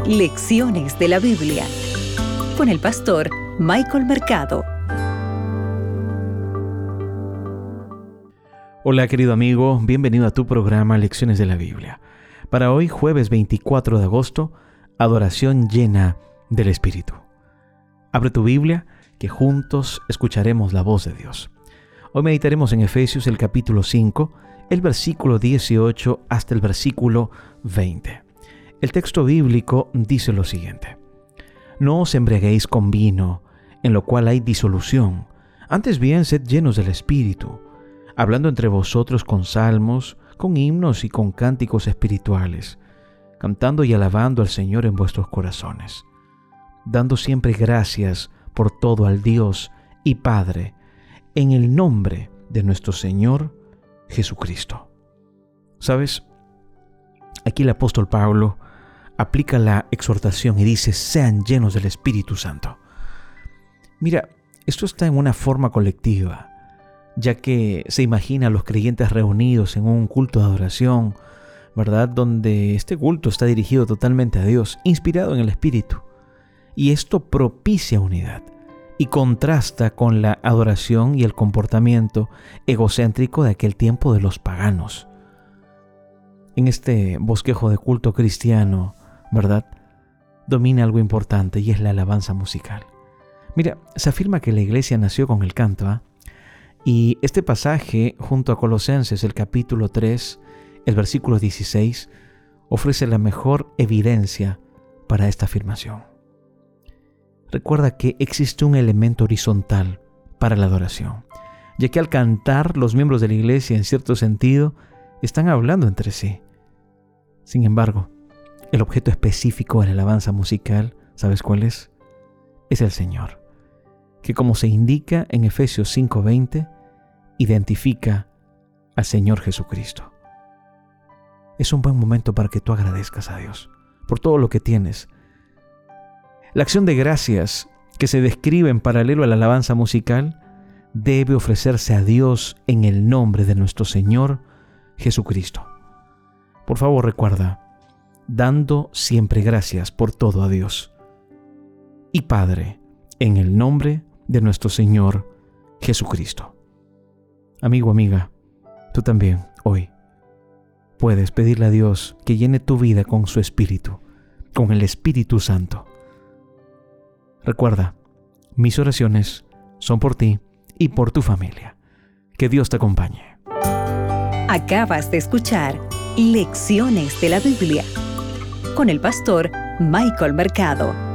Lecciones de la Biblia con el pastor Michael Mercado. Hola querido amigo, bienvenido a tu programa Lecciones de la Biblia. Para hoy, jueves 24 de agosto, adoración llena del Espíritu. Abre tu Biblia, que juntos escucharemos la voz de Dios. Hoy meditaremos en Efesios el capítulo 5, el versículo 18 hasta el versículo 20. El texto bíblico dice lo siguiente: No os embriaguéis con vino, en lo cual hay disolución, antes bien sed llenos del Espíritu, hablando entre vosotros con salmos, con himnos y con cánticos espirituales, cantando y alabando al Señor en vuestros corazones, dando siempre gracias por todo al Dios y Padre, en el nombre de nuestro Señor Jesucristo. ¿Sabes? Aquí el apóstol Pablo aplica la exhortación y dice: sean llenos del Espíritu Santo. Mira, esto está en una forma colectiva, ya que se imagina a los creyentes reunidos en un culto de adoración, ¿verdad? Donde este culto está dirigido totalmente a Dios, inspirado en el Espíritu. Y esto propicia unidad y contrasta con la adoración y el comportamiento egocéntrico de aquel tiempo de los paganos. En este bosquejo de culto cristiano, ¿verdad?, domina algo importante, y es la alabanza musical. Mira, se afirma que la iglesia nació con el canto, y este pasaje, junto a Colosenses, el capítulo 3, el versículo 16, ofrece la mejor evidencia para esta afirmación. Recuerda que existe un elemento horizontal para la adoración, ya que al cantar, los miembros de la iglesia, en cierto sentido, están hablando entre sí. Sin embargo, el objeto específico de la alabanza musical, ¿sabes cuál es? Es el Señor, que, como se indica en Efesios 5:20, identifica al Señor Jesucristo. Es un buen momento para que tú agradezcas a Dios por todo lo que tienes. La acción de gracias que se describe en paralelo a la alabanza musical debe ofrecerse a Dios en el nombre de nuestro Señor Jesucristo. Por favor, recuerda, dando siempre gracias por todo a Dios y Padre, en el nombre de nuestro Señor Jesucristo. Amigo, amiga, tú también hoy puedes pedirle a Dios que llene tu vida con su Espíritu, con el Espíritu Santo. Recuerda, mis oraciones son por ti y por tu familia. Que Dios te acompañe. Acabas de escuchar Lecciones de la Biblia con el pastor Michael Mercado.